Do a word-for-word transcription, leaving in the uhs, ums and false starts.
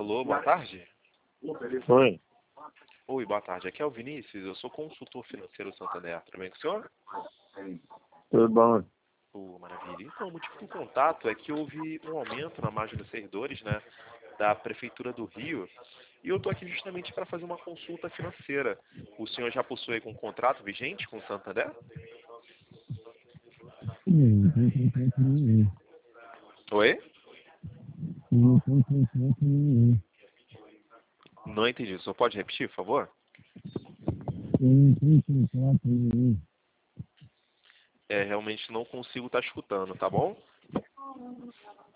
Alô, boa tarde. Oi. Oi, boa tarde. Aqui é o Vinícius, eu sou consultor financeiro Santander. Tudo bem com o senhor? Tudo bom? Oh, maravilha. Então, o motivo do contato é que houve um aumento na margem dos servidores, né, da Prefeitura do Rio, e eu estou aqui justamente para fazer uma consulta financeira. O senhor já possui um contrato vigente com o Santander? Oi? Não entendi. O senhor pode repetir, por favor? É, realmente não consigo estar escutando, tá bom?